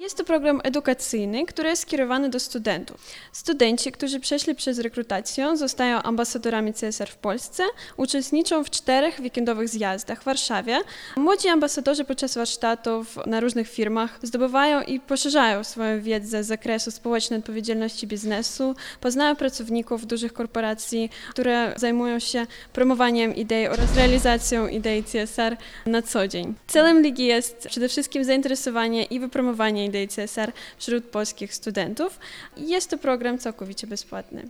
Jest to program edukacyjny, który jest skierowany do studentów. Studenci, którzy przeszli przez rekrutację, zostają ambasadorami CSR w Polsce, uczestniczą w 4 weekendowych zjazdach w Warszawie. Młodzi ambasadorzy podczas warsztatów na różnych firmach zdobywają i poszerzają swoją wiedzę z zakresu społecznej odpowiedzialności biznesu, poznają pracowników dużych korporacji, które zajmują się promowaniem idei oraz realizacją idei CSR na co dzień. Celem ligi jest przede wszystkim zainteresowanie i wypromowanie idei CSR wśród polskich studentów. Jest to program całkowicie bezpłatny.